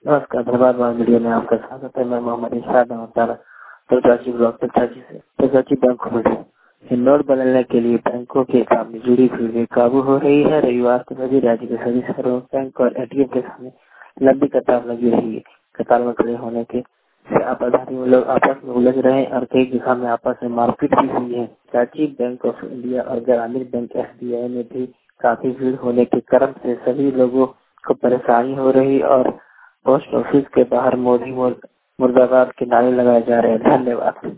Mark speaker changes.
Speaker 1: नमस्कार, धन्यवाद वीडियो में आपका स्वागत है। मैं मोहम्मद इरशाद नमस्कार तो चाची ब्लॉक तो चाची से तो चाची बैंक खुल गई। नोट बदलने के लिए बैंकों के सामने जुड़ी भीड़ बेकाबू हो रही है। रविवार को सभी राज्य के सभी शहरों बैंक और एटीएम के सामने लंबी कतार लगी रही है। कतार में खड़े होने के से आपराधिक लोग आपस में उलझ रहे हैं और कई जगह में आपस में मारपीट भी हुई है। चाची बैंक ऑफ इंडिया और ग्रामीण बैंक SBI में भी काफी भीड़ होने के क्रम से सभी लोगों को परेशानी हो रही और पोस्ट ऑफिस के बाहर मोदी मुर्दाबाद के नारे लगाए जा रहे हैं। धन्यवाद।